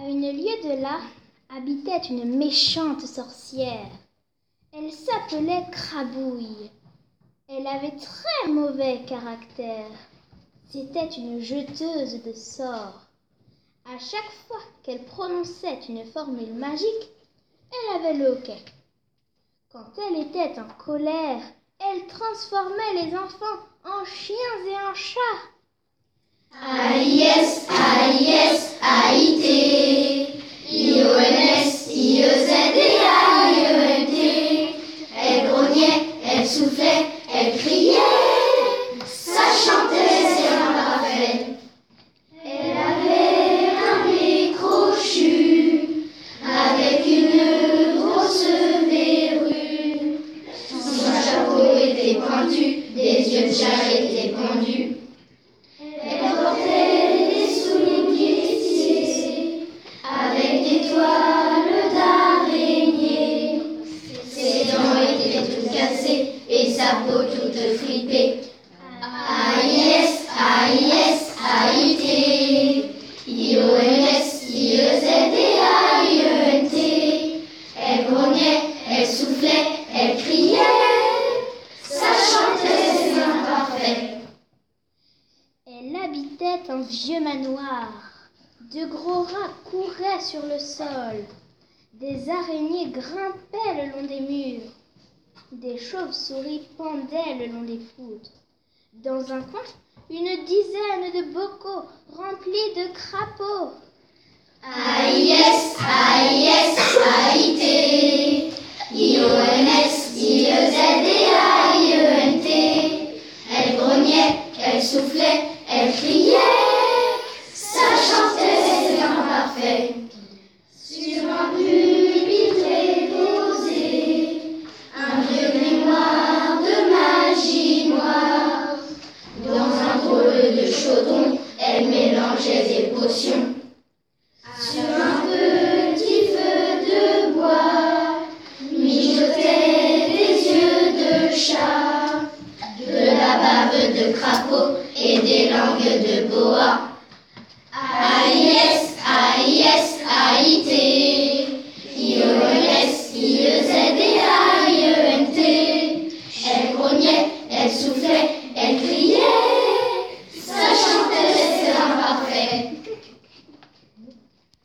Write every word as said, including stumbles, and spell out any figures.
une lieue de là habitait une méchante sorcière. Elle s'appelait Crabouille. Elle avait très mauvais caractère. C'était une jeteuse de sorts. À chaque fois qu'elle prononçait une formule magique, elle avait le hoquet. Quand elle était en colère, elle transformait les enfants en chiens et en chats. A-I-S, A-I-S, A-I-T, I-O-N-S, I-E-Z-D, A-I-E-N-T. Elle grognait, elle soufflait, elle criait, ça chantait, c'est imparfait. Elle avait un nez crochu, avec une grosse verrue. Son chapeau était pointu, des yeux de chat étaient pendus. Elle portait des souliers tissés avec des toiles d'araignée. Ses dents étaient toutes cassées et sa peau toute fripée. A-I-S, A-I-S, A-I-T, I-O-N-S, I-E-Z-D, A-I-E-N-T. Elle grognait, elle soufflait, elle criait, ça chantait, c'est imparfait. Elle habitait un vieux manoir. De gros rats couraient sur le sol. Des araignées grimpaient le long des murs. Des chauves-souris pendaient le long des poutres. Dans un coin, une dizaine de bocaux remplis de crapauds. A-I-S, A-I-S, A-I-T, I-O-N-S, I-E-Z-D, A-I-E-N-T. Elle grognait, elle soufflait,